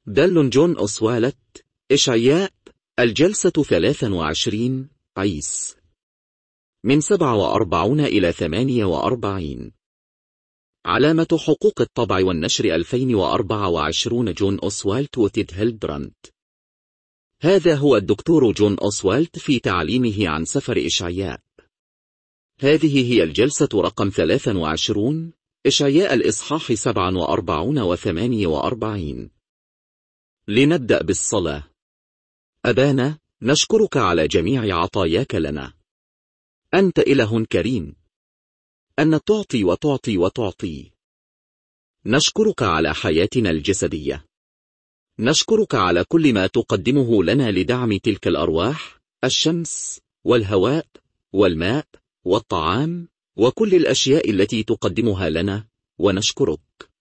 دل جون أوسوالت، إشعياء، الجلسة 23، عيس، من 47 إلى 48. علامة حقوق الطبع والنشر 2024. جون أوسوالت وتيد هيلدبراند. هذا هو الدكتور جون أوسوالت في تعليمه عن سفر إشعياء. هذه هي الجلسة رقم 23، إشعياء الإصحاح 47 و 48. لنبدأ بالصلاة. أبانا، نشكرك على جميع عطاياك لنا. أنت إله كريم، أن تعطي وتعطي وتعطي. نشكرك على حياتنا الجسدية. نشكرك على كل ما تقدمه لنا لدعم تلك الأرواح، الشمس والهواء والماء والطعام وكل الأشياء التي تقدمها لنا، ونشكرك.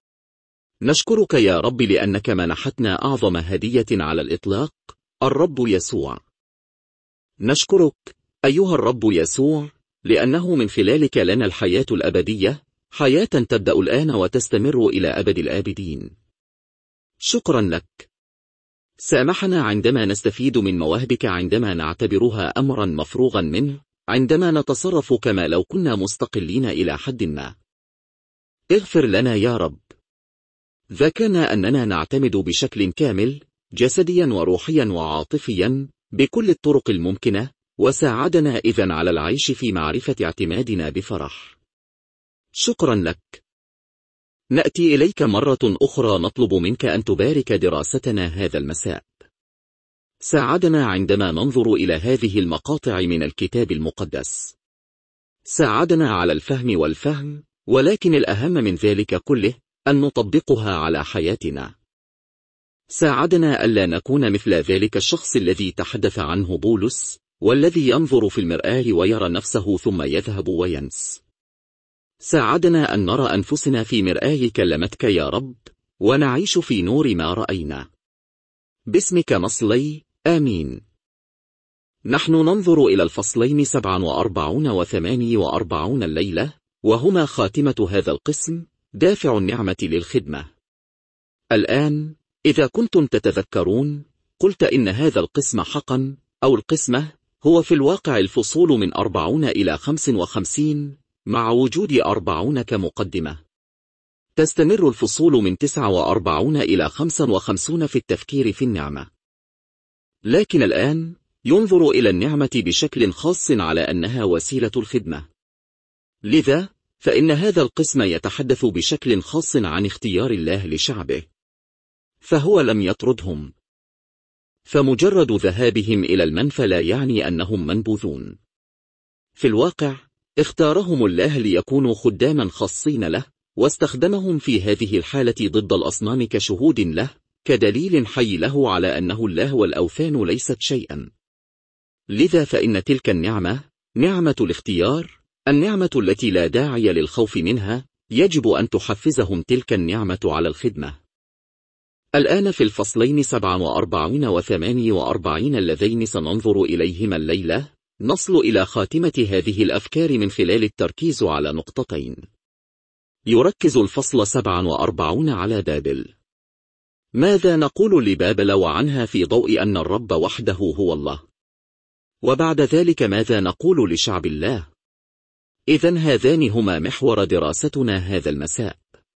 نشكرك يا رب لأنك منحتنا أعظم هدية على الإطلاق، الرب يسوع. نشكرك أيها الرب يسوع لأنه من خلالك لنا الحياة الأبدية، حياة تبدأ الآن وتستمر إلى أبد الآبدين. شكرا لك. سامحنا عندما نستفيد من مواهبك، عندما نعتبرها أمرا مفروغا منه، عندما نتصرف كما لو كنا مستقلين إلى حد ما. اغفر لنا يا رب. ذكرنا أننا نعتمد بشكل كامل، جسديا وروحيا وعاطفيا، بكل الطرق الممكنة، وساعدنا إذن على العيش في معرفة اعتمادنا بفرح. شكرا لك. نأتي إليك مرة أخرى نطلب منك أن تبارك دراستنا هذا المساء. ساعدنا عندما ننظر إلى هذه المقاطع من الكتاب المقدس. ساعدنا على الفهم والفهم، ولكن الأهم من ذلك كله أن نطبقها على حياتنا. ساعدنا ألا نكون مثل ذلك الشخص الذي تحدث عنه بولس، والذي ينظر في المرآة ويرى نفسه ثم يذهب وينس. ساعدنا أن نرى أنفسنا في مرآة كلمتك يا رب، ونعيش في نور ما رأينا. باسمك نصلي، آمين. نحن ننظر إلى الفصلين 47 و 48 الليلة، وهما خاتمة هذا القسم، دافع النعمة للخدمة. الآن إذا كنتم تتذكرون، قلت إن هذا القسم حقا، أو القسمة، هو في الواقع الفصول من 40 إلى 55، مع وجود 40 كمقدمة. تستمر الفصول من 49 إلى 55 في التفكير في النعمة. لكن الآن ينظر إلى النعمة بشكل خاص على أنها وسيلة الخدمة. لذا فإن هذا القسم يتحدث بشكل خاص عن اختيار الله لشعبه، فهو لم يطردهم. فمجرد ذهابهم إلى المنفى لا يعني أنهم منبوذون. في الواقع اختارهم الله ليكونوا خداما خاصين له، واستخدمهم في هذه الحالة ضد الأصنام كشهود له، كدليل حي له على أنه الله والأوثان ليست شيئا. لذا فإن تلك النعمة، نعمة الاختيار، النعمة التي لا داعي للخوف منها، يجب أن تحفزهم تلك النعمة على الخدمة. الآن في الفصلين 47 و 48 اللذين سننظر إليهما الليلة، نصل إلى خاتمة هذه الأفكار من خلال التركيز على نقطتين. يركز الفصل 47 على بابل. ماذا نقول لبابل وعنها في ضوء أن الرب وحده هو الله؟ وبعد ذلك ماذا نقول لشعب الله؟ إذن هذان هما محور دراستنا هذا المساء.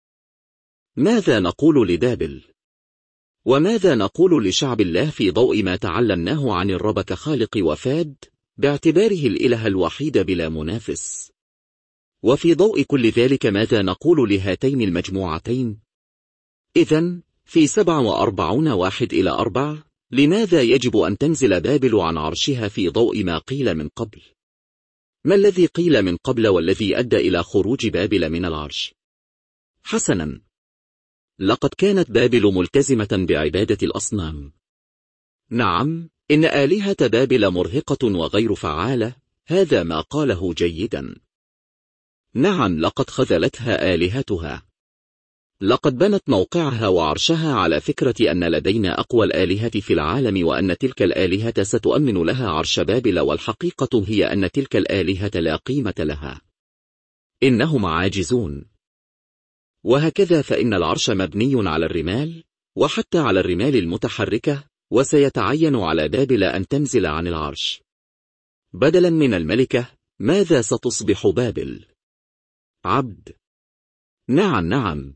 ماذا نقول لبابل؟ وماذا نقول لشعب الله في ضوء ما تعلمناه عن الرب كخالق وفاد، باعتباره الإله الوحيد بلا منافس؟ وفي ضوء كل ذلك ماذا نقول لهاتين المجموعتين؟ إذن في 47 1-4، لماذا يجب أن تنزل بابل عن عرشها في ضوء ما قيل من قبل؟ ما الذي قيل من قبل والذي أدى إلى خروج بابل من العرش؟ حسنا، لقد كانت بابل ملتزمة بعبادة الأصنام. نعم، إن آلهة بابل مرهقة وغير فعالة، هذا ما قاله جيدا. نعم، لقد خذلتها آلهتها. لقد بنت موقعها وعرشها على فكرة أن لدينا أقوى الآلهة في العالم، وأن تلك الآلهة ستؤمن لها عرش بابل، والحقيقة هي أن تلك الآلهة لا قيمة لها. إنهم عاجزون. وهكذا فإن العرش مبني على الرمال، وحتى على الرمال المتحركة، وسيتعين على بابل أن تنزل عن العرش. بدلا من الملكة، ماذا ستصبح بابل؟ عبد. نعم نعم.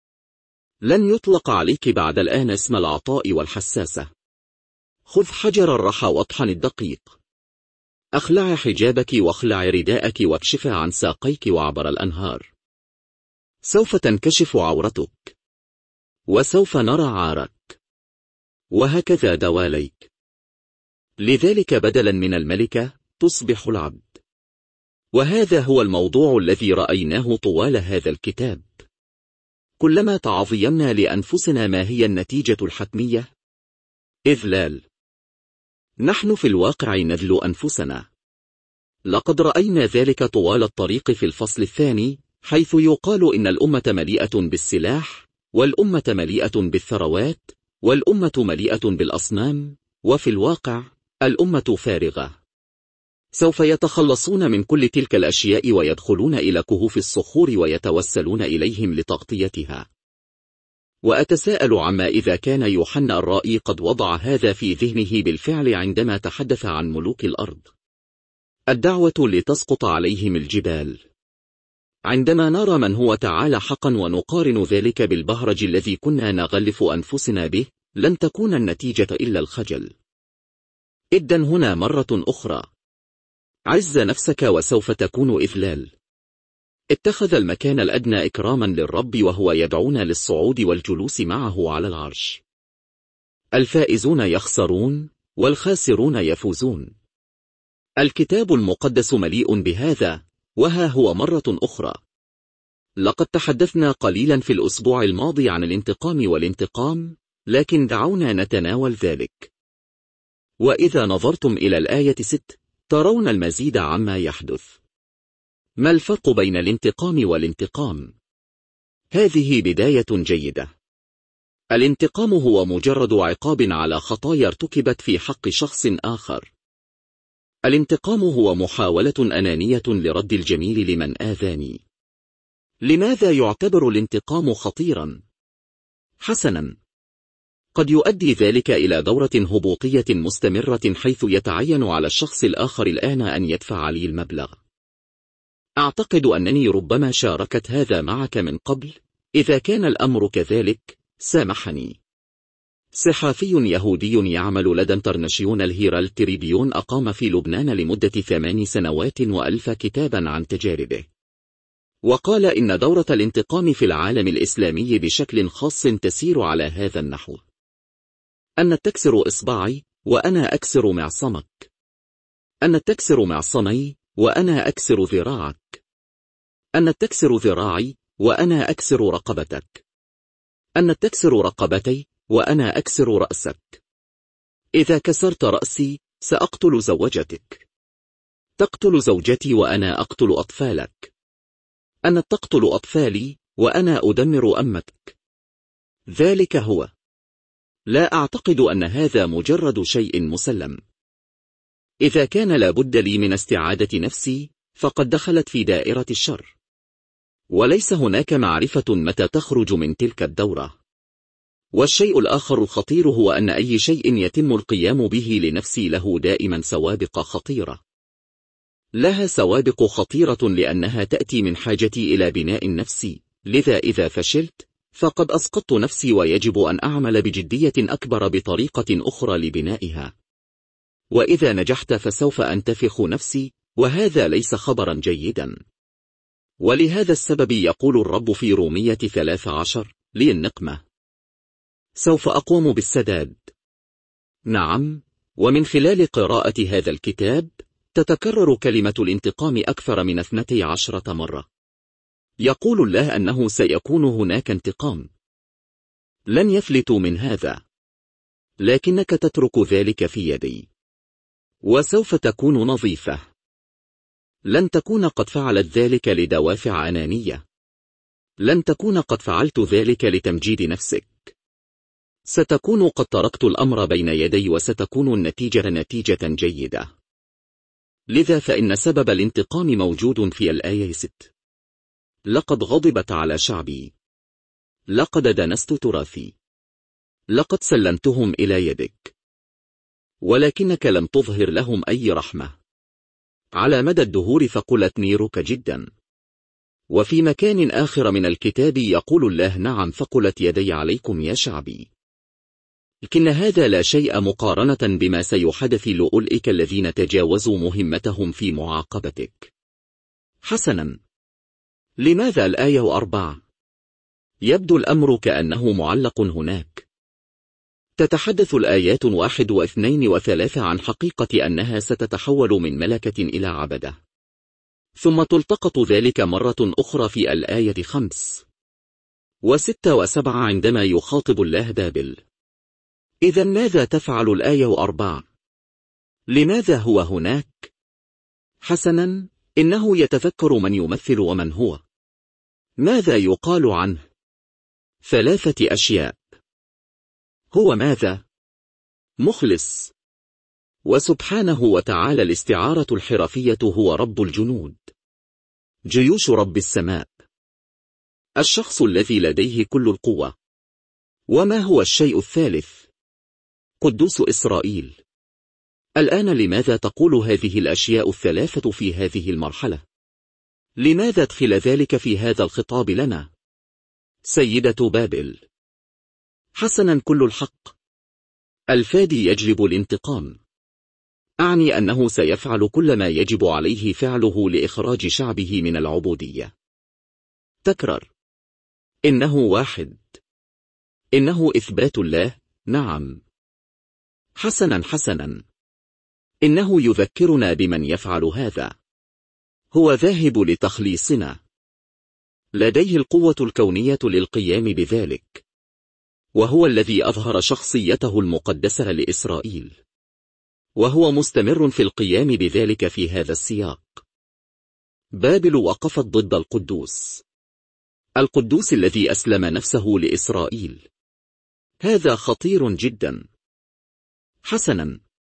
لن يطلق عليك بعد الآن اسم العطاء والحساسة. خذ حجر الرحى واطحن الدقيق. اخلعي حجابك واخلعي رداءك واكشفي عن ساقيك وعبر الأنهار. سوف تنكشف عورتك، وسوف نرى عارك، وهكذا دواليك. لذلك بدلا من الملكة تصبح العبد. وهذا هو الموضوع الذي رأيناه طوال هذا الكتاب. كلما تعظيمنا لأنفسنا ما هي النتيجة الحتمية؟ إذلال. نحن في الواقع نذل أنفسنا. لقد رأينا ذلك طوال الطريق في الفصل الثاني، حيث يقال إن الأمة مليئة بالسلاح، والأمة مليئة بالثروات، والأمة مليئة بالأصنام، وفي الواقع الأمة فارغة. سوف يتخلصون من كل تلك الأشياء ويدخلون إلى كهوف الصخور ويتوسلون إليهم لتغطيتها. وأتساءل عما إذا كان يوحنا الرائي قد وضع هذا في ذهنه بالفعل عندما تحدث عن ملوك الأرض. الدعوة لتسقط عليهم الجبال. عندما نرى من هو تعالى حقا ونقارن ذلك بالبهرج الذي كنا نغلف أنفسنا به، لن تكون النتيجة إلا الخجل. إذن هنا مرة أخرى. عز نفسك وسوف تكون إذلال. اتخذ المكان الأدنى إكراما للرب وهو يدعونا للصعود والجلوس معه على العرش. الفائزون يخسرون، والخاسرون يفوزون. الكتاب المقدس مليء بهذا، وها هو مرة أخرى. لقد تحدثنا قليلا في الأسبوع الماضي عن الانتقام والانتقام، لكن دعونا نتناول ذلك. وإذا نظرتم إلى الآية 6 ترون المزيد عما يحدث. ما الفرق بين الانتقام والانتقام؟ هذه بداية جيدة. الانتقام هو مجرد عقاب على خطايا ارتكبت في حق شخص آخر. الانتقام هو محاولة أنانية لرد الجميل لمن آذاني. لماذا يعتبر الانتقام خطيرا؟ حسنا، قد يؤدي ذلك إلى دورة هبوطية مستمرة، حيث يتعين على الشخص الآخر الآن أن يدفع لي المبلغ. أعتقد أنني ربما شاركت هذا معك من قبل. إذا كان الأمر كذلك، سامحني. صحافي يهودي يعمل لدى انترناشيونال هيرالد تريبيون أقام في لبنان لمدة 8 سنوات وألف كتابا عن تجاربه. وقال إن دورة الانتقام في العالم الإسلامي بشكل خاص تسير على هذا النحو: أن تكسر إصبعي وأنا أكسر معصمك، أن تكسر معصمي وأنا أكسر ذراعك، أن تكسر ذراعي وأنا أكسر رقبتك، أن تكسر رقبتي وأنا أكسر رأسك. إذا كسرت رأسي سأقتل زوجتك، تقتل زوجتي وأنا أقتل أطفالك، أنا تقتل أطفالي وأنا أدمر أمتك. ذلك هو. لا أعتقد أن هذا مجرد شيء مسلم. إذا كان لابد لي من استعادة نفسي، فقد دخلت في دائرة الشر، وليس هناك معرفة متى تخرج من تلك الدورة. والشيء الآخر الخطير هو أن أي شيء يتم القيام به لنفسي له دائما سوابق خطيرة. لها سوابق خطيرة لأنها تأتي من حاجتي إلى بناء النفس، لذا إذا فشلت فقد أسقطت نفسي، ويجب أن أعمل بجدية أكبر بطريقة أخرى لبنائها. وإذا نجحت فسوف أنتفخ نفسي، وهذا ليس خبرا جيدا. ولهذا السبب يقول الرب في رومية 13 لي النقمة: سوف أقوم بالسداد. نعم، ومن خلال قراءة هذا الكتاب تتكرر كلمة الانتقام أكثر من 12 مرة. يقول الله أنه سيكون هناك انتقام. لن يفلتوا من هذا، لكنك تترك ذلك في يدي، وسوف تكون نظيفة. لن تكون قد فعلت ذلك لدوافع أنانية. لن تكون قد فعلت ذلك لتمجيد نفسك. ستكون قد تركت الأمر بين يدي، وستكون النتيجة نتيجة جيدة. لذا فإن سبب الانتقام موجود في الآية 6. لقد غضبت على شعبي، لقد دنست تراثي. لقد سلمتهم إلى يدك، ولكنك لم تظهر لهم أي رحمة. على مدى الدهور ثقلت نيرك جدا. وفي مكان آخر من الكتاب يقول الله: نعم ثقلت يدي عليكم يا شعبي. لكن هذا لا شيء مقارنة بما سيحدث لأولئك الذين تجاوزوا مهمتهم في معاقبتك. حسنا، لماذا الآية 4؟ يبدو الأمر كأنه معلق هناك. تتحدث الآيات 1 و2 و3 عن حقيقة أنها ستتحول من ملكة إلى عبدة، ثم تلتقط ذلك مرة أخرى في الآية 5 و6 و7 عندما يخاطب الله بابل. إذن ماذا تفعل الآية 4؟ لماذا هو هناك؟ حسنا، إنه يتذكر من يمثل ومن هو. ماذا يقال عنه؟ 3 أشياء. هو ماذا؟ مخلص. وسبحانه وتعالى الاستعارة الحرفية هو رب الجنود، جيوش رب السماء، الشخص الذي لديه كل القوة. وما هو الشيء الثالث؟ قدوس إسرائيل. الآن لماذا تقول هذه الأشياء الثلاثة في هذه المرحلة؟ لماذا ادخل ذلك في هذا الخطاب لنا؟ سيدة بابل. حسنا، كل الحق. الفادي يجلب الانتقام. أعني أنه سيفعل كل ما يجب عليه فعله لإخراج شعبه من العبودية. تكرر. إنه واحد. إنه إثبات الله. نعم. حسنا. إنه يذكرنا بمن يفعل هذا. هو ذاهب لتخليصنا. لديه القوة الكونية للقيام بذلك، وهو الذي أظهر شخصيته المقدسة لإسرائيل، وهو مستمر في القيام بذلك في هذا السياق. بابل وقفت ضد القدوس، القدوس الذي أسلم نفسه لإسرائيل. هذا خطير جدا. حسنا.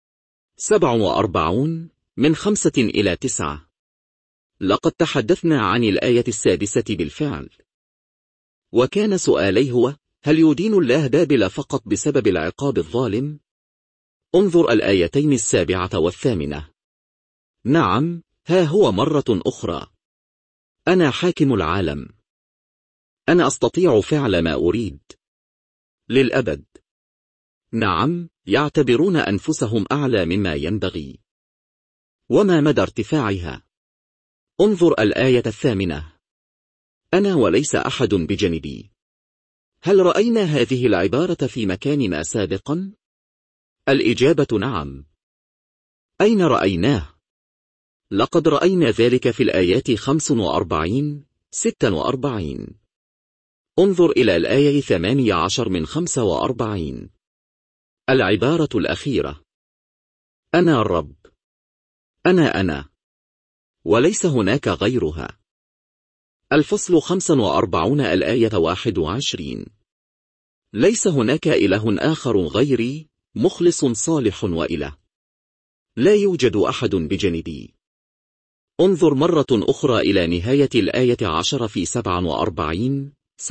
47 من 5 إلى 9. لقد تحدثنا عن الآية 6 بالفعل، وكان سؤالي هو: هل يدين الله بابل فقط بسبب العقاب الظالم؟ انظر الآيتين 7 و8. نعم، ها هو مرة أخرى. أنا حاكم العالم. أنا أستطيع فعل ما أريد للأبد. نعم، يعتبرون أنفسهم أعلى مما ينبغي. وما مدى ارتفاعها؟ انظر الآية 8. أنا وليس أحد بجانبي. هل رأينا هذه العبارة في مكان ما سابقا؟ الإجابة نعم. أين رأيناه؟ لقد رأينا ذلك في الآيات 45 46. انظر إلى الآية 18 من 45. العبارة الأخيرة: أنا الرب. أنا وليس هناك غيرها. الفصل 45 الآية 21. ليس هناك إله آخر غيري، مخلص صالح وإله. لا يوجد أحد بجانبي. انظر مرة أخرى إلى نهاية الآية 10 في 47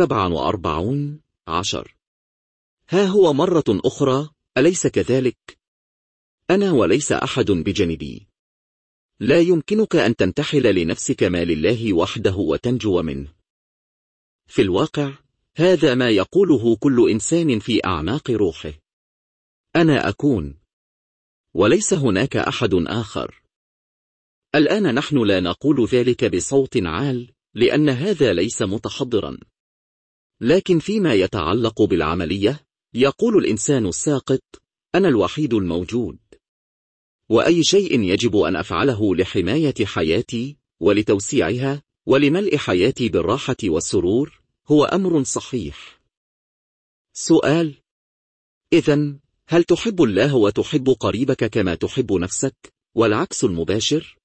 10. ها هو مرة أخرى، أليس كذلك؟ أنا وليس أحد بجانبي. لا يمكنك أن تنتحل لنفسك ما لله وحده وتنجو منه. في الواقع هذا ما يقوله كل إنسان في أعماق روحه. أنا أكون، وليس هناك أحد آخر. الآن نحن لا نقول ذلك بصوت عال، لأن هذا ليس متحضرا. لكن فيما يتعلق بالعملية، يقول الإنسان الساقط: أنا الوحيد الموجود، وأي شيء يجب أن أفعله لحماية حياتي ولتوسيعها ولملء حياتي بالراحة والسرور هو أمر صحيح. سؤال: إذن هل تحب الله وتحب قريبك كما تحب نفسك، والعكس المباشر؟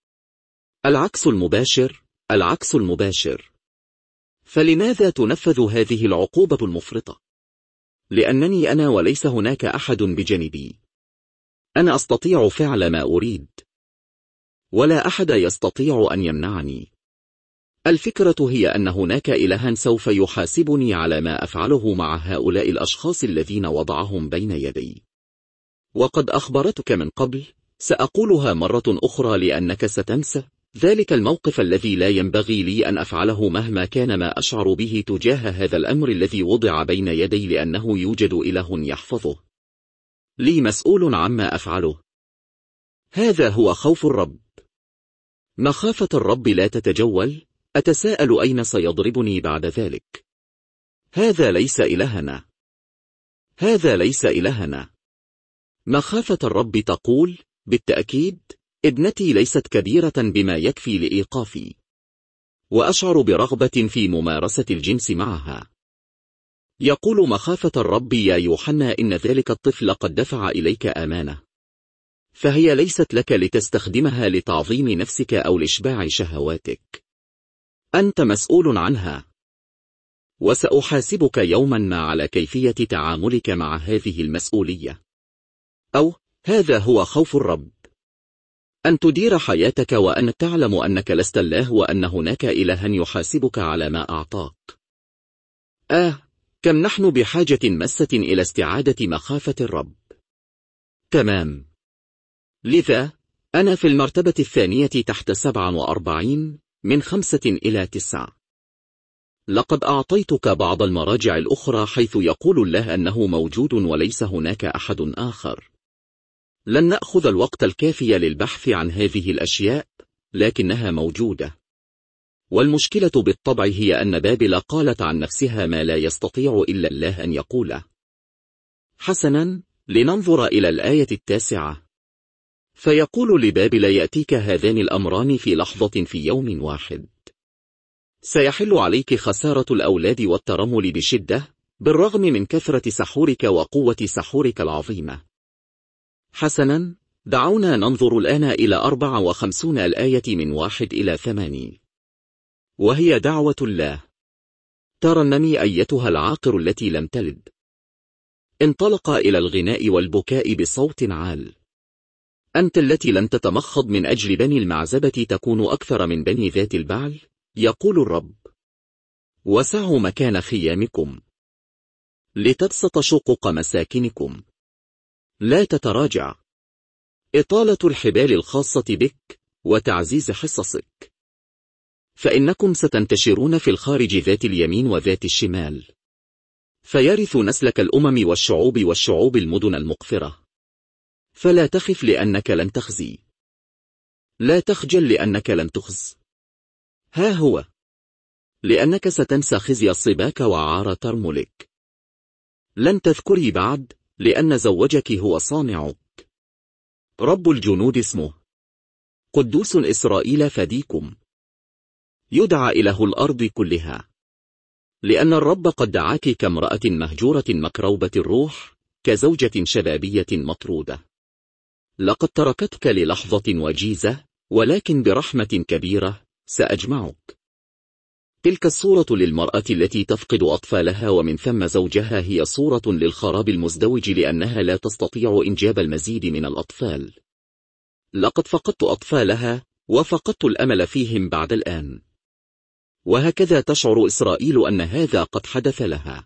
العكس المباشر. فلماذا تنفذ هذه العقوبة المفرطة؟ لأنني أنا وليس هناك أحد بجانبي. أنا أستطيع فعل ما أريد، ولا أحد يستطيع أن يمنعني. الفكرة هي أن هناك إلها سوف يحاسبني على ما أفعله مع هؤلاء الأشخاص الذين وضعهم بين يدي. وقد أخبرتك من قبل، سأقولها مرة أخرى لأنك ستنسى، ذلك الموقف الذي لا ينبغي لي أن أفعله مهما كان ما أشعر به تجاه هذا الأمر الذي وضع بين يدي، لأنه يوجد إله يحفظه لي مسؤول عما أفعله. هذا هو خوف الرب. مخافة الرب لا تتجول. أتساءل أين سيضربني بعد ذلك؟ هذا ليس إلهنا. هذا ليس إلهنا. مخافة الرب تقول بالتأكيد: ابنتي ليست كبيرة بما يكفي لإيقافي، وأشعر برغبة في ممارسة الجنس معها. يقول مخافة الرب: يا يوحنا، إن ذلك الطفل قد دفع إليك أمانة، فهي ليست لك لتستخدمها لتعظيم نفسك أو لإشباع شهواتك. أنت مسؤول عنها، وسأحاسبك يوما ما على كيفية تعاملك مع هذه المسؤولية. أو هذا هو خوف الرب، أن تدير حياتك وأن تعلم أنك لست الله، وأن هناك إلها يحاسبك على ما أعطاك. كم نحن بحاجة ماسة إلى استعادة مخافة الرب. تمام. لذا أنا في المرتبة الثانية تحت 47 من 5 إلى 9. لقد أعطيتك بعض المراجع الأخرى حيث يقول الله أنه موجود وليس هناك أحد آخر. لن نأخذ الوقت الكافي للبحث عن هذه الأشياء، لكنها موجودة. والمشكلة بالطبع هي أن بابل قالت عن نفسها ما لا يستطيع إلا الله أن يقوله. حسنا، لننظر إلى الآية 9. فيقول لبابل: يأتيك هذان الأمران في لحظة في يوم واحد. سيحل عليك خسارة الأولاد والترمل بشدة، بالرغم من كثرة سحورك وقوة سحورك العظيمة. حسنا، دعونا ننظر الآن إلى 54 الآية من 1 إلى 8، وهي دعوة الله: ترنمي أيتها العاقر التي لم تلد. انطلق إلى الغناء والبكاء بصوت عال. أنت التي لم تتمخض من أجل بني المعزبة تكون أكثر من بني ذات البعل، يقول الرب. وسعوا مكان خيامكم لتبسط شقق مساكنكم. لا تتراجع. إطالة الحبال الخاصة بك وتعزيز حصصك، فإنكم ستنتشرون في الخارج ذات اليمين وذات الشمال، فيرث نسلك الأمم والشعوب المدن المقفرة. فلا تخف لأنك لن تخزي، لا تخجل لأنك لن تخز. ها هو، لأنك ستنسى خزي صباك وعار ترملك. لن تذكري بعد، لأن زوجك هو صانعك. رب الجنود اسمه، قدوس إسرائيل فديكم. يدعى إله الأرض كلها، لأن الرب قد دعاك كامرأة مهجورة مكروبة الروح، كزوجة شبابية مطرودة. لقد تركتك للحظة وجيزة، ولكن برحمة كبيرة سأجمعك. تلك الصورة للمرأة التي تفقد أطفالها ومن ثم زوجها هي صورة للخراب المزدوج، لأنها لا تستطيع إنجاب المزيد من الأطفال. لقد فقدت أطفالها، وفقدت الأمل فيهم بعد الآن. وهكذا تشعر إسرائيل أن هذا قد حدث لها.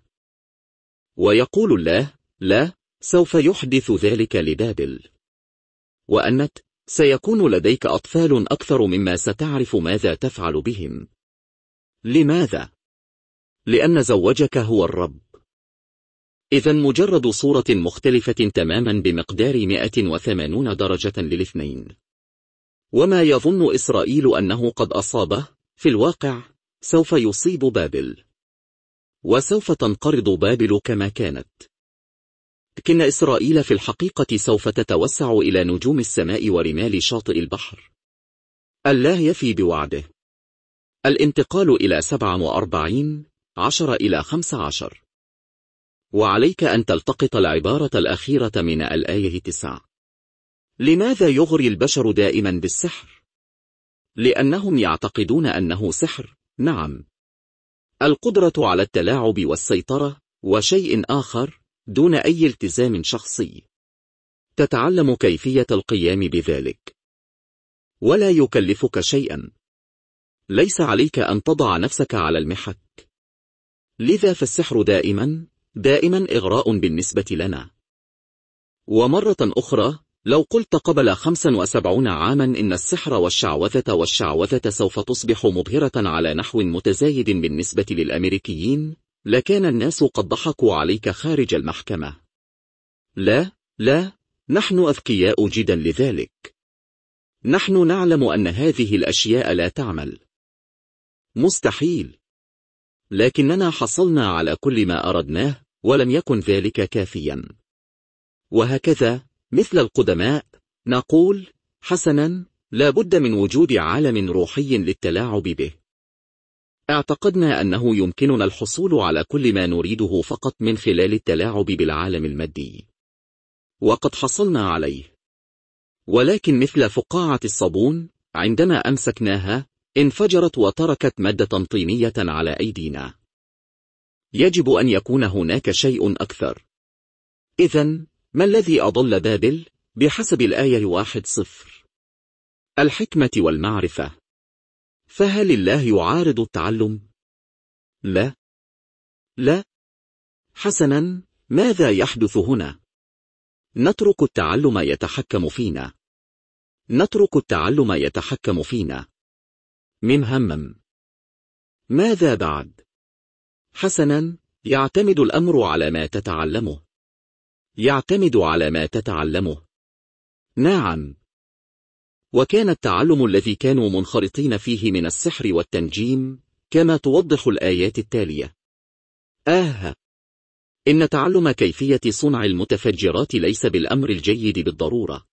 ويقول الله: لا، سوف يحدث ذلك لبابل. وأنت سيكون لديك أطفال أكثر مما ستعرف ماذا تفعل بهم. لماذا؟ لأن زوجك هو الرب. إذا مجرد صورة مختلفة تماما بمقدار 180 درجة للاثنين. وما يظن إسرائيل أنه قد أصابه، في الواقع سوف يصيب بابل، وسوف تنقرض بابل كما كانت. لكن إسرائيل في الحقيقة سوف تتوسع إلى نجوم السماء ورمال شاطئ البحر. الله يفي بوعده. الانتقال إلى 47 10 إلى 15. وعليك أن تلتقط العبارة الأخيرة من الآية 9. لماذا يغري البشر دائما بالسحر؟ لأنهم يعتقدون أنه سحر. نعم، القدرة على التلاعب والسيطرة، وشيء آخر دون أي التزام شخصي. تتعلم كيفية القيام بذلك، ولا يكلفك شيئا. ليس عليك أن تضع نفسك على المحك. لذا فالسحر دائما إغراء بالنسبة لنا. ومرة أخرى، لو قلت قبل 75 عاما إن السحر والشعوذة سوف تصبح مبهرة على نحو متزايد بالنسبة للأمريكيين، لكان الناس قد ضحكوا عليك خارج المحكمة. لا، نحن أذكياء جدا لذلك. نحن نعلم أن هذه الأشياء لا تعمل. مستحيل. لكننا حصلنا على كل ما أردناه، ولم يكن ذلك كافيا. وهكذا مثل القدماء نقول: حسنا، لا بد من وجود عالم روحي للتلاعب به. اعتقدنا أنه يمكننا الحصول على كل ما نريده فقط من خلال التلاعب بالعالم المادي، وقد حصلنا عليه. ولكن مثل فقاعة الصابون، عندما أمسكناها انفجرت وتركت مادة طينية على أيدينا. يجب أن يكون هناك شيء أكثر. إذن ما الذي أضل بابل؟ بحسب الآية 1:0 الحكمة والمعرفة. فهل الله يعارض التعلم؟ لا. حسنا، ماذا يحدث هنا؟ نترك التعلم يتحكم فينا. ممهمم. ماذا بعد؟ حسنا، يعتمد الأمر على ما تتعلمه. نعم. وكان التعلم الذي كانوا منخرطين فيه من السحر والتنجيم كما توضح الآيات التالية. إن تعلم كيفية صنع المتفجرات ليس بالأمر الجيد بالضرورة.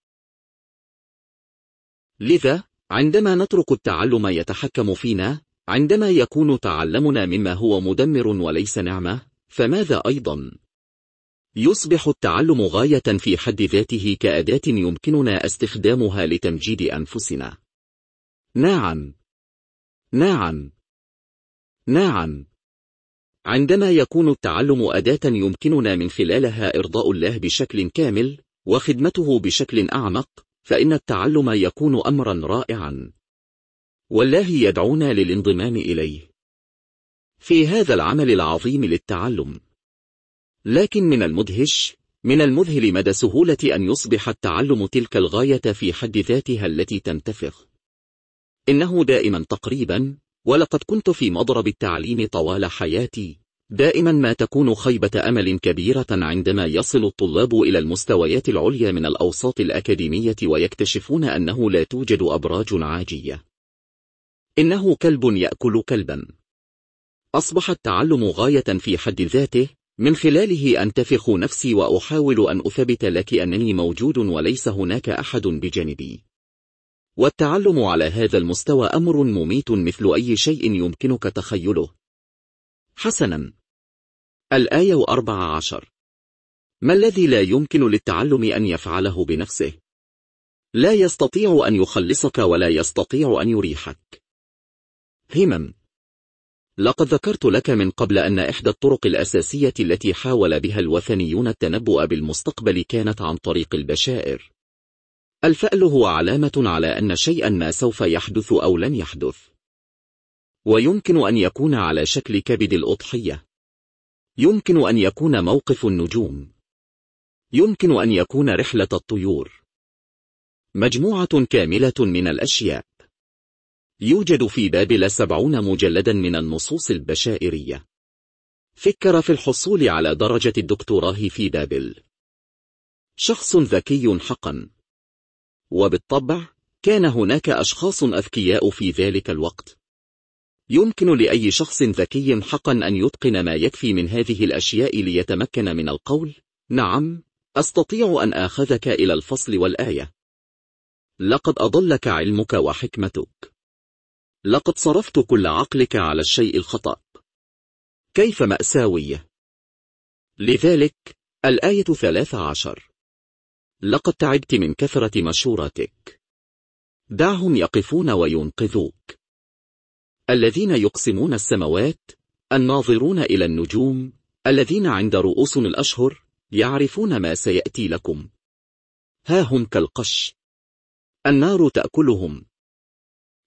لذا عندما نترك التعلم يتحكم فينا، عندما يكون تعلمنا مما هو مدمر وليس نعمة، فماذا أيضا؟ يصبح التعلم غاية في حد ذاته كأداة يمكننا استخدامها لتمجيد أنفسنا. نعم. عندما يكون التعلم أداة يمكننا من خلالها إرضاء الله بشكل كامل وخدمته بشكل أعمق، فإن التعلم يكون أمرا رائعا، والله يدعونا للانضمام إليه في هذا العمل العظيم للتعلم. لكن من المذهل مدى سهولة أن يصبح التعلم تلك الغاية في حد ذاتها التي تنتفخ. إنه دائما تقريبا، ولقد كنت في مضرب التعليم طوال حياتي، دائما ما تكون خيبة أمل كبيرة عندما يصل الطلاب إلى المستويات العليا من الأوساط الأكاديمية ويكتشفون أنه لا توجد أبراج عاجية. إنه كلب يأكل كلبا. أصبح التعلم غاية في حد ذاته، من خلاله أنتفخ نفسي وأحاول أن أثبت لك أنني موجود وليس هناك أحد بجانبي. والتعلم على هذا المستوى أمر مميت مثل أي شيء يمكنك تخيله. حسنا، الآية 14. ما الذي لا يمكن للتعلم أن يفعله بنفسه؟ لا يستطيع أن يخلصك ولا يستطيع أن يريحك. لقد ذكرت لك من قبل أن إحدى الطرق الأساسية التي حاول بها الوثنيون التنبؤ بالمستقبل كانت عن طريق البشائر. الفأل هو علامة على أن شيئا ما سوف يحدث أو لن يحدث. ويمكن أن يكون على شكل كبد الأضحية. يمكن أن يكون موقف النجوم. يمكن أن يكون رحلة الطيور. مجموعة كاملة من الأشياء. يوجد في بابل 70 مجلدا من النصوص البشائرية. فكر في الحصول على درجة الدكتوراه في بابل. شخص ذكي حقا. وبالطبع كان هناك أشخاص أذكياء في ذلك الوقت. يمكن لأي شخص ذكي حقا أن يتقن ما يكفي من هذه الأشياء ليتمكن من القول: نعم، أستطيع أن آخذك إلى الفصل والآية. لقد أضلك علمك وحكمتك. لقد صرفت كل عقلك على الشيء الخطأ. كيف مأساوية. لذلك الآية 13. لقد تعبت من كثرة مشوراتك. دعهم يقفون وينقذوك. الذين يقسمون السماوات، الناظرون إلى النجوم، الذين عند رؤوس الأشهر، يعرفون ما سيأتي لكم. ها هم كالقش. النار تأكلهم.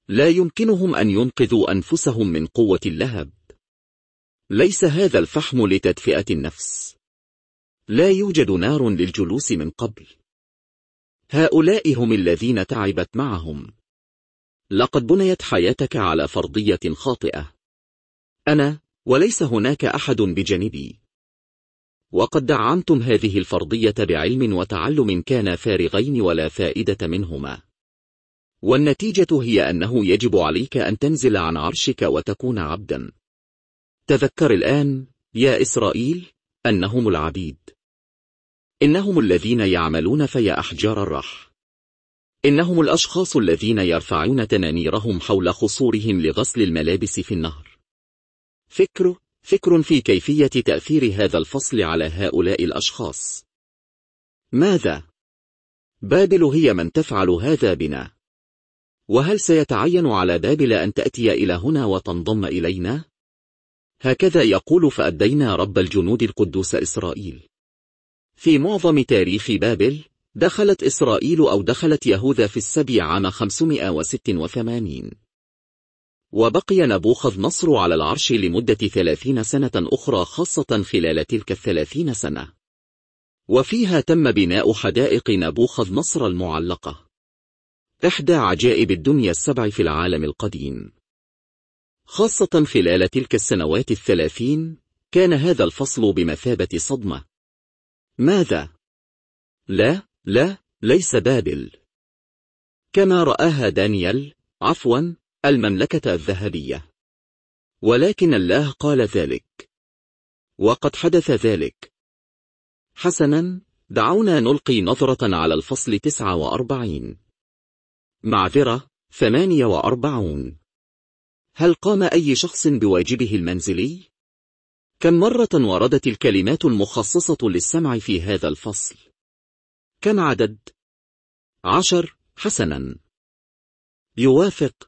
لا يمكنهم أن ينقذوا أنفسهم من قوة اللهب. ليس هذا الفحم لتدفئة النفس. لا يوجد نار للجلوس من قبل. هؤلاء هم الذين تعبت معهم. لقد بنيت حياتك على فرضية خاطئة. أنا، وليس هناك أحد بجانبي. وقد دعمتم هذه الفرضية بعلم وتعلم كان فارغين ولا فائدة منهما. والنتيجة هي أنه يجب عليك أن تنزل عن عرشك وتكون عبدا. تذكر الآن يا إسرائيل أنهم العبيد. إنهم الذين يعملون في أحجار الرح. إنهم الأشخاص الذين يرفعون تنانيرهم حول خصورهم لغسل الملابس في النهر. فكر في كيفية تأثير هذا الفصل على هؤلاء الأشخاص. ماذا؟ بابل هي من تفعل هذا بنا. وهل سيتعين على بابل أن تأتي إلى هنا وتنضم إلينا؟ هكذا يقول فأدينا رب الجنود القدوس إسرائيل. في معظم تاريخ بابل دخلت يهوذا في السبي عام 586. وبقي نبوخذ نصر على العرش لمدة 30 سنة أخرى، خاصة خلال تلك 30 سنة. وفيها تم بناء حدائق نبوخذ نصر المعلقة، إحدى عجائب الدنيا السبع في العالم القديم. خاصة خلال تلك السنوات 30 كان هذا الفصل بمثابة صدمة. ماذا؟ لا، ليس بابل كما رآها دانيال، المملكة الذهبية. ولكن الله قال ذلك، وقد حدث ذلك. حسنا، دعونا نلقي نظرة على الفصل 49. 48. هل قام أي شخص بواجبه المنزلي؟ كم مرة وردت الكلمات المخصصة للسمع في هذا الفصل؟ كم عدد؟ 10. حسنا، يوافق.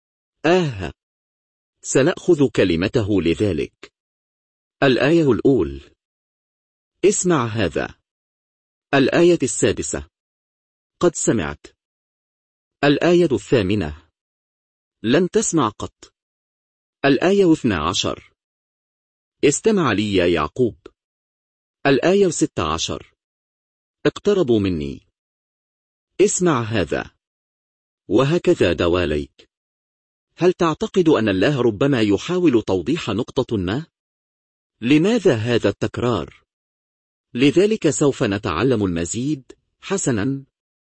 سنأخذ كلمته لذلك. الآية الأولى. اسمع هذا. الآية 6. قد سمعت. الآية 8. لن تسمع قط. الآية 12. استمع لي يا يعقوب. الآية 16. اقتربوا مني. اسمع هذا. وهكذا دواليك. هل تعتقد أن الله ربما يحاول توضيح نقطة ما؟ لماذا هذا التكرار؟ لذلك سوف نتعلم المزيد. حسنا.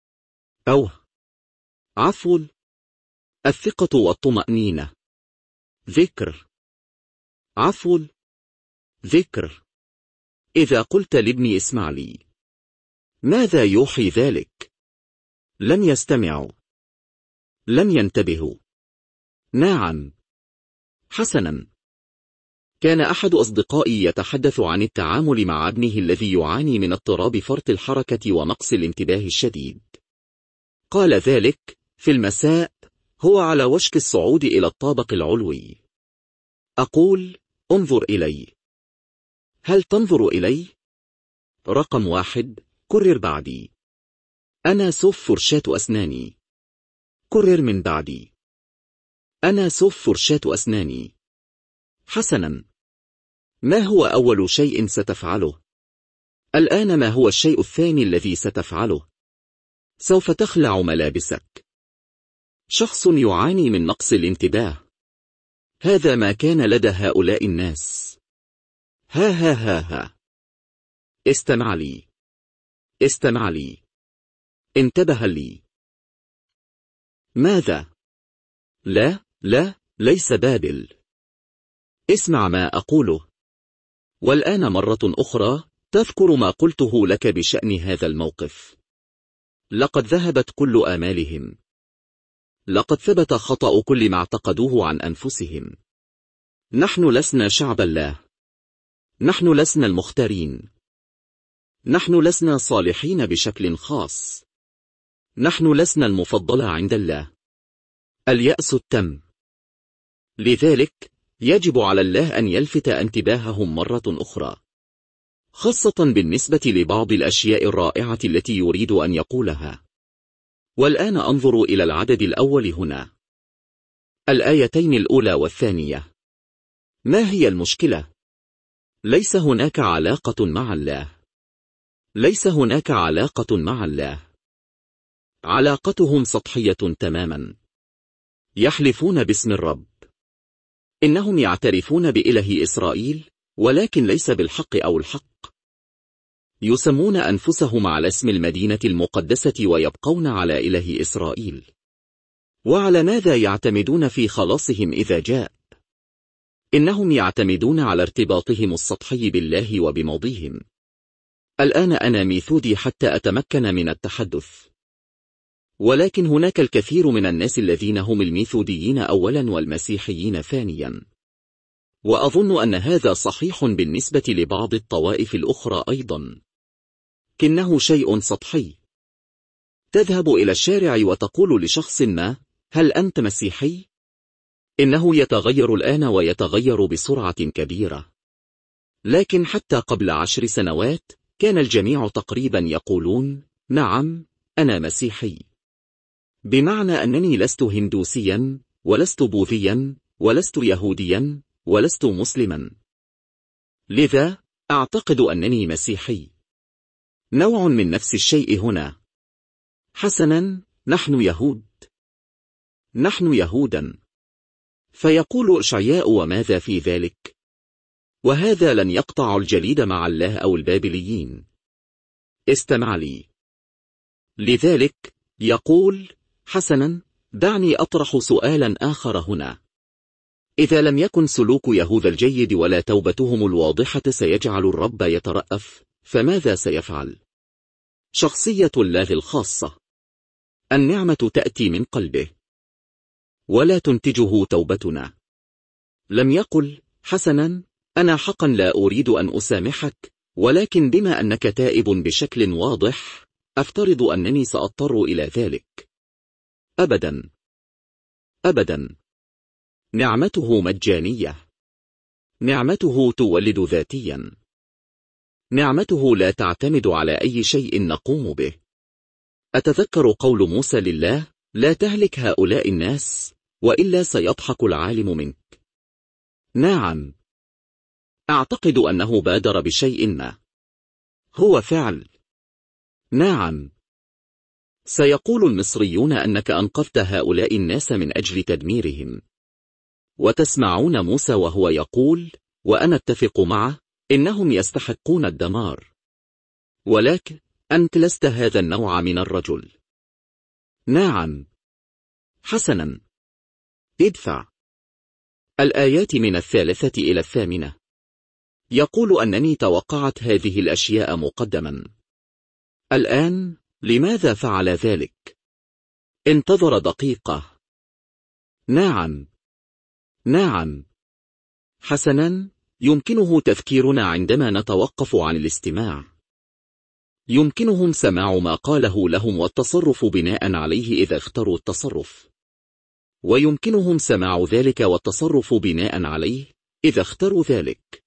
عفو. الثقة والطمأنينة. ذكر. عفو. ذكر. إذا قلت لابني اسمع لي، ماذا يوحي ذلك؟ لن يستمعوا. لن ينتبهوا. نعم. حسنا. كان أحد أصدقائي يتحدث عن التعامل مع ابنه الذي يعاني من اضطراب فرط الحركة ونقص الانتباه الشديد. قال ذلك في المساء. هو على وشك الصعود إلى الطابق العلوي. أقول: انظر إلي. هل تنظر إلي؟ رقم 1. كرر بعدي. أنا سوف فرشاة أسناني. كرر من بعدي. أنا سوف فرشاة أسناني. حسنا. ما هو أول شيء ستفعله؟ الآن ما هو الشيء الثاني الذي ستفعله؟ سوف تخلع ملابسك. شخص يعاني من نقص الانتباه. هذا ما كان لدى هؤلاء الناس. ها. استمع لي. استمع لي. انتبه لي. ماذا؟ لا، ليس بابل. اسمع ما أقوله. والآن مرة أخرى تذكر ما قلته لك بشأن هذا الموقف. لقد ذهبت كل آمالهم. لقد ثبت خطأ كل ما اعتقدوه عن أنفسهم. نحن لسنا شعب الله. نحن لسنا المختارين. نحن لسنا صالحين بشكل خاص. نحن لسنا المفضلة عند الله. اليأس التام. لذلك يجب على الله أن يلفت انتباههم مرة أخرى، خاصة بالنسبة لبعض الأشياء الرائعة التي يريد أن يقولها. والآن أنظر إلى العدد الأول هنا. الآيتين الأولى والثانية. ما هي المشكلة؟ ليس هناك علاقة مع الله. ليس هناك علاقة مع الله. علاقتهم سطحية تماما. يحلفون باسم الرب. إنهم يعترفون بإله إسرائيل، ولكن ليس بالحق أو الحق. يسمون أنفسهم على اسم المدينة المقدسة ويبقون على إله إسرائيل. وعلى ماذا يعتمدون في خلاصهم إذا جاء؟ إنهم يعتمدون على ارتباطهم السطحي بالله وبماضيهم. الآن أنا ميثودي حتى أتمكن من التحدث. ولكن هناك الكثير من الناس الذين هم الميثوديين أولا والمسيحيين ثانيا. وأظن أن هذا صحيح بالنسبة لبعض الطوائف الأخرى أيضا. كنه شيء سطحي. تذهب إلى الشارع وتقول لشخص ما: هل أنت مسيحي؟ إنه يتغير الآن ويتغير بسرعة كبيرة. لكن حتى قبل 10 سنوات كان الجميع تقريبا يقولون: نعم، أنا مسيحي. بمعنى أنني لست هندوسيا، ولست بوذيا، ولست يهوديا، ولست مسلما. لذا أعتقد أنني مسيحي. نوع من نفس الشيء هنا. حسنا، نحن يهود. نحن يهودا. فيقول إشعياء: وماذا في ذلك؟ وهذا لن يقطع الجليد مع الله أو البابليين. استمع لي. لذلك يقول: حسنا، دعني أطرح سؤالا آخر هنا. إذا لم يكن سلوك يهوذا الجيد ولا توبتهم الواضحة سيجعل الرب يترأف، فماذا سيفعل؟ شخصية الله الخاصة. النعمة تأتي من قلبه، ولا تنتجه توبتنا. لم يقل: حسنا، أنا حقا لا أريد أن أسامحك، ولكن بما أنك تائب بشكل واضح أفترض أنني سأضطر إلى ذلك. أبدا. أبدا. نعمته مجانية. نعمته تولد ذاتيا. نعمته لا تعتمد على أي شيء نقوم به. أتذكر قول موسى لله: لا تهلك هؤلاء الناس، وإلا سيضحك العالم منك. نعم. أعتقد أنه بادر بشيء ما. هو فعل. نعم. سيقول المصريون أنك أنقذت هؤلاء الناس من أجل تدميرهم. وتسمعون موسى وهو يقول: وأنا أتفق معه، إنهم يستحقون الدمار. ولكن أنت لست هذا النوع من الرجل. نعم. حسنا. ادفع. الآيات من 3 إلى 8. يقول أنني توقعت هذه الأشياء مقدما. الآن لماذا فعل ذلك؟ انتظر دقيقة. نعم. نعم. حسنا، يمكنه تذكيرنا عندما نتوقف عن الاستماع. يمكنهم سماع ما قاله لهم والتصرف بناء عليه إذا اختاروا التصرف. ويمكنهم سماع ذلك والتصرف بناء عليه إذا اختاروا ذلك.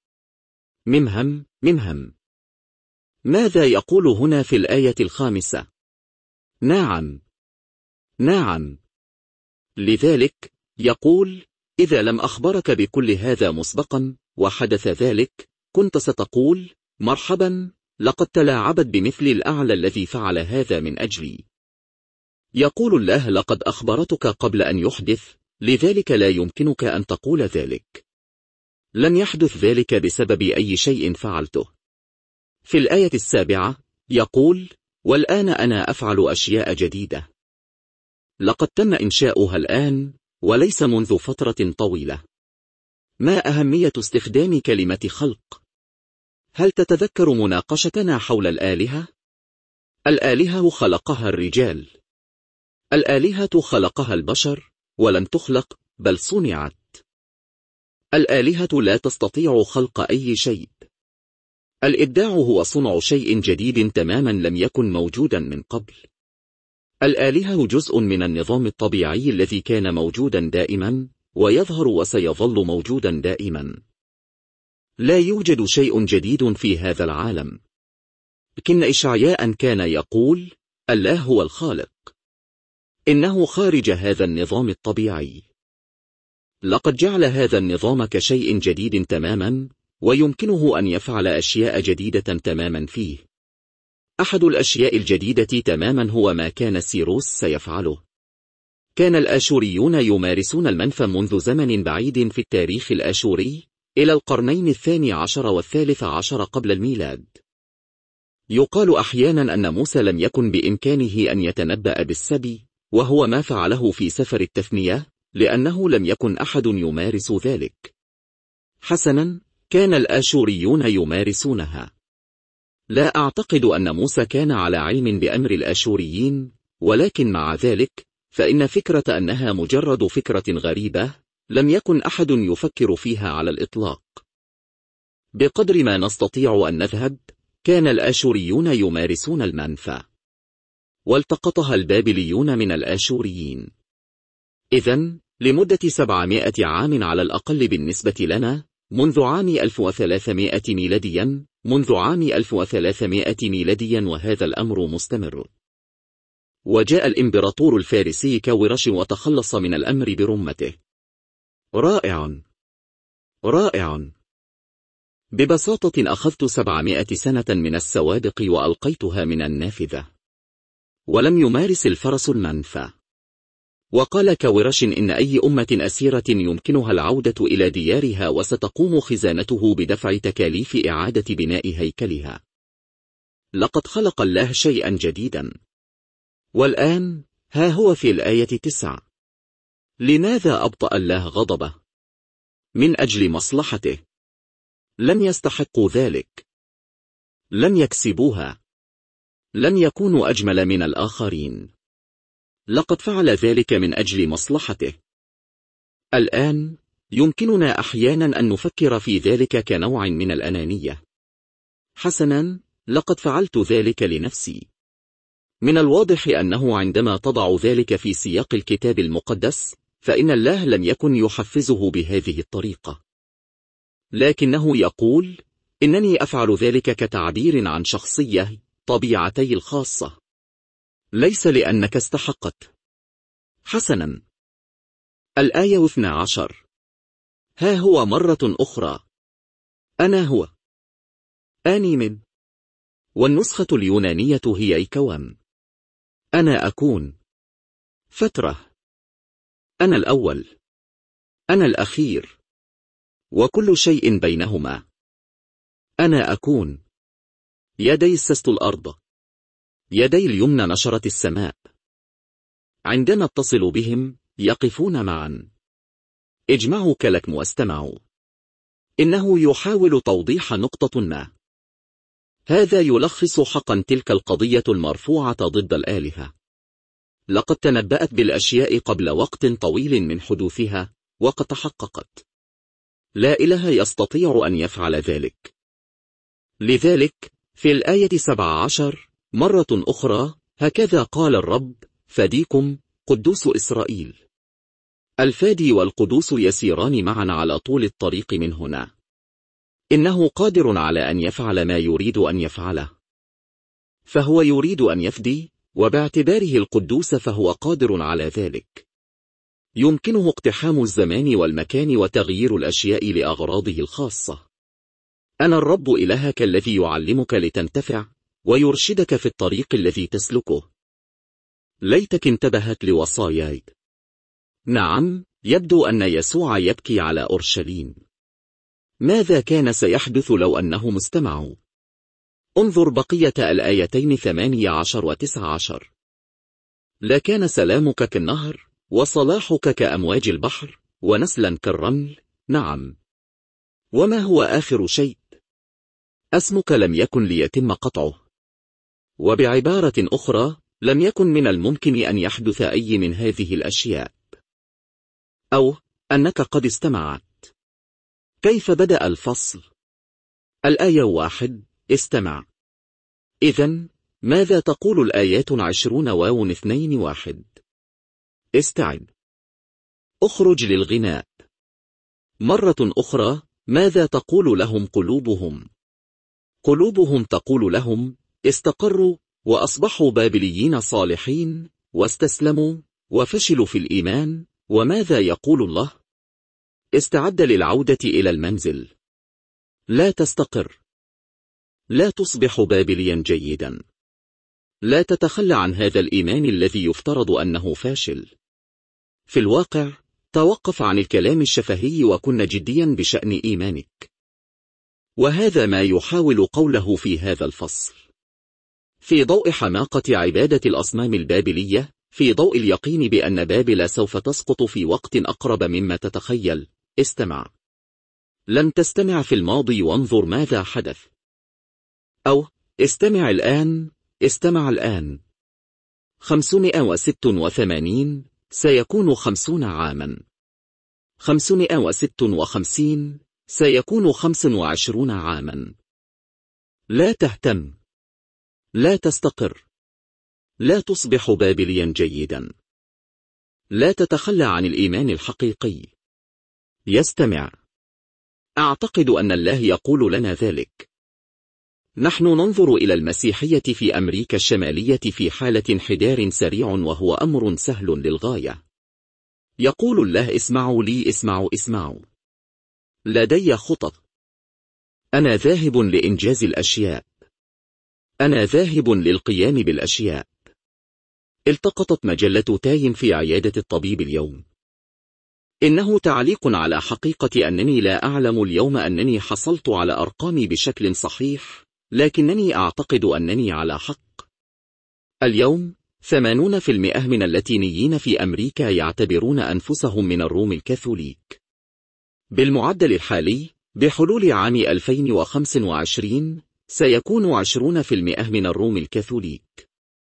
ممهم. ماذا يقول هنا في الآية 5؟ نعم. نعم. لذلك يقول: إذا لم أخبرك بكل هذا مسبقا وحدث ذلك، كنت ستقول: مرحبا، لقد تلاعبت بمثل الأعلى الذي فعل هذا من أجلي. يقول الله: لقد أخبرتك قبل أن يحدث، لذلك لا يمكنك أن تقول ذلك. لن يحدث ذلك بسبب أي شيء فعلته. في الآية 7 يقول: والآن أنا أفعل أشياء جديدة. لقد تم إنشاؤها الآن، وليس منذ فترة طويلة. ما أهمية استخدام كلمة خلق؟ هل تتذكر مناقشتنا حول الآلهة؟ الآلهة خلقها الرجال. الآلهة خلقها البشر، ولم تخلق بل صنعت. الآلهة لا تستطيع خلق أي شيء. الإبداع هو صنع شيء جديد تماما لم يكن موجودا من قبل. الآلهة جزء من النظام الطبيعي الذي كان موجودا دائما، ويظهر وسيظل موجودا دائما. لا يوجد شيء جديد في هذا العالم. لكن إشعياء كان يقول: الله هو الخالق. إنه خارج هذا النظام الطبيعي. لقد جعل هذا النظام كشيء جديد تماما، ويمكنه أن يفعل أشياء جديدة تماما فيه. أحد الأشياء الجديدة تماما هو ما كان سيروس سيفعله. كان الآشوريون يمارسون المنفى منذ زمن بعيد في التاريخ الآشوري، إلى القرنين 12 و13 قبل الميلاد. يقال أحيانا أن موسى لم يكن بإمكانه أن يتنبأ بالسبي، وهو ما فعله في سفر التثنية، لأنه لم يكن أحد يمارس ذلك. حسنا، كان الآشوريون يمارسونها. لا أعتقد أن موسى كان على علم بأمر الآشوريين، ولكن مع ذلك فإن فكرة أنها مجرد فكرة غريبة لم يكن أحد يفكر فيها على الإطلاق. بقدر ما نستطيع أن نذهب، كان الآشوريون يمارسون المنفى، والتقطها البابليون من الآشوريين. إذن لمدة 700 عام على الأقل بالنسبة لنا، منذ عام 1300 ميلاديا، منذ عام 1300 ميلاديا، وهذا الأمر مستمر. وجاء الإمبراطور الفارسي كورش وتخلص من الأمر برمته. رائع، رائع. ببساطة أخذت 700 سنة من السوابق وألقيتها من النافذة. ولم يمارس الفرس المنفى. وقال كورش إن أي أمة أسيرة يمكنها العودة إلى ديارها، وستقوم خزانته بدفع تكاليف إعادة بناء هيكلها. لقد خلق الله شيئا جديدا. والآن ها هو في الآية 9. لماذا أبطأ الله غضبه؟ من أجل مصلحته. لم يستحقوا ذلك. لم يكسبوها. لم يكونوا أجمل من الآخرين. لقد فعل ذلك من أجل مصلحته. الآن يمكننا أحيانا أن نفكر في ذلك كنوع من الأنانية. حسنا، لقد فعلت ذلك لنفسي. من الواضح أنه عندما تضع ذلك في سياق الكتاب المقدس، فإن الله لم يكن يحفزه بهذه الطريقة. لكنه يقول: إنني أفعل ذلك كتعبير عن شخصية طبيعتي الخاصة، ليس لأنك استحقت. حسنا. الآية 12. ها هو مرة أخرى. أنا هو. آني من. والنسخة اليونانية هي إيكوام. أنا أكون. فترة. أنا الأول. أنا الأخير. وكل شيء بينهما. أنا أكون. يدي سست الأرض. يدي اليمنى نشرت السماء. عندما اتصل بهم يقفون معا. اجمعوا كلكم واستمعوا. إنه يحاول توضيح نقطة ما. هذا يلخص حقا تلك القضية المرفوعة ضد الآلهة. لقد تنبأت بالأشياء قبل وقت طويل من حدوثها، وقد تحققت. لا إله يستطيع أن يفعل ذلك. لذلك في الآية 17 مرة أخرى: هكذا قال الرب فديكم قدوس إسرائيل. الفادي والقدوس يسيران معا على طول الطريق من هنا. إنه قادر على أن يفعل ما يريد أن يفعله. فهو يريد أن يفدي، وباعتباره القدوس فهو قادر على ذلك. يمكنه اقتحام الزمان والمكان وتغيير الأشياء لأغراضه الخاصة. أنا الرب إلهك الذي يعلمك لتنتفع، ويرشدك في الطريق الذي تسلكه. ليتك انتبهت لوصاياي. نعم، يبدو أن يسوع يبكي على أورشليم. ماذا كان سيحدث لو أنهم استمعوا؟ انظر بقية الآيتين 18 و 19. لكان سلامك كالنهر، وصلاحك كأمواج البحر، ونسلا كالرمل. نعم. وما هو آخر شيء؟ اسمك لم يكن ليتم قطعه. وبعبارة أخرى، لم يكن من الممكن أن يحدث أي من هذه الأشياء. أو أنك قد استمعت. كيف بدأ الفصل؟ الآية 1: استمع. إذن ماذا تقول الآيات 20 و 22؟ استعد. اخرج للغناء. مرة أخرى، ماذا تقول لهم قلوبهم؟ قلوبهم تقول لهم: استقروا، وأصبحوا بابليين صالحين، واستسلموا، وفشلوا في الإيمان. وماذا يقول الله؟ استعد للعودة إلى المنزل. لا تستقر. لا تصبح بابليا جيدا. لا تتخلى عن هذا الإيمان الذي يفترض أنه فاشل. في الواقع، توقف عن الكلام الشفهي وكن جديا بشأن إيمانك. وهذا ما يحاول قوله في هذا الفصل. في ضوء حماقة عبادة الأصنام البابلية، في ضوء اليقين بأن بابل سوف تسقط في وقت أقرب مما تتخيل، استمع. لم تستمع في الماضي وانظر ماذا حدث. أو استمع الآن. استمع الآن. 586 سيكون 50 عاما. 556 سيكون 25 عاما. لا تهتم. لا تستقر. لا تصبح بابليا جيدا. لا تتخلى عن الإيمان الحقيقي. يستمع. أعتقد أن الله يقول لنا ذلك. نحن ننظر إلى المسيحية في أمريكا الشمالية في حالة انحدار سريع، وهو أمر سهل للغاية. يقول الله: اسمعوا لي، اسمعوا اسمعوا. لدي خطط. أنا ذاهب لإنجاز الأشياء. أنا ذاهب للقيام بالأشياء. التقطت مجلة تايم في عيادة الطبيب اليوم. إنه تعليق على حقيقة أنني لا أعلم اليوم أنني حصلت على أرقامي بشكل صحيح، لكنني أعتقد أنني على حق. اليوم 80% من اللاتينيين في أمريكا يعتبرون أنفسهم من الروم الكاثوليك. بالمعدل الحالي، بحلول عام 2025 سيكون 20% من الروم الكاثوليك،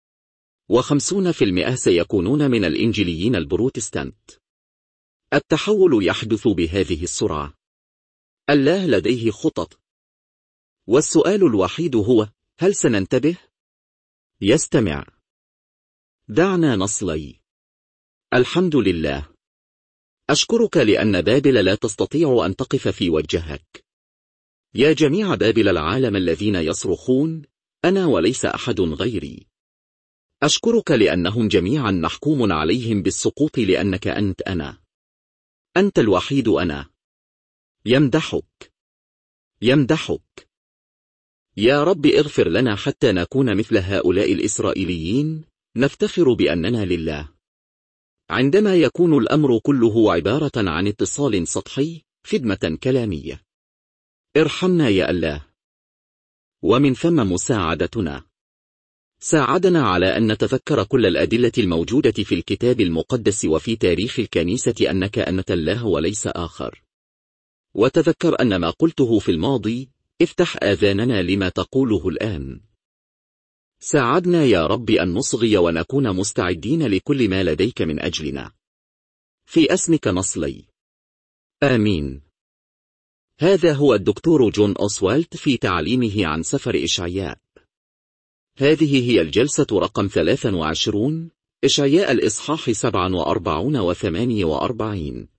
و50% سيكونون من الإنجيليين البروتستانت. التحول يحدث بهذه السرعة. الله لديه خطط. والسؤال الوحيد هو: هل سننتبه؟ يستمع. دعنا نصلي. الحمد لله. أشكرك لأن بابل لا تستطيع أن تقف في وجهك. يا جميع بابل العالم الذين يصرخون: أنا وليس أحد غيري. أشكرك لأنهم جميعا محكوم عليهم بالسقوط، لأنك أنت أنا. أنت الوحيد أنا. يمدحك. يمدحك. يا رب اغفر لنا حتى نكون مثل هؤلاء الإسرائيليين، نفتخر بأننا لله. عندما يكون الأمر كله عبارة عن اتصال سطحي، خدمة كلامية. ارحمنا يا الله. ومن ثم مساعدتنا. ساعدنا على أن نتذكر كل الأدلة الموجودة في الكتاب المقدس وفي تاريخ الكنيسة أنك أنت الله وليس آخر. وتذكر أن ما قلته في الماضي. افتح آذاننا لما تقوله الآن. ساعدنا يا رب أن نصغي ونكون مستعدين لكل ما لديك من أجلنا. في اسمك نصلي. آمين. هذا هو الدكتور جون أوسوالت في تعليمه عن سفر إشعياء. هذه هي الجلسة رقم 23، إشعياء الإصحاح 47 و 48.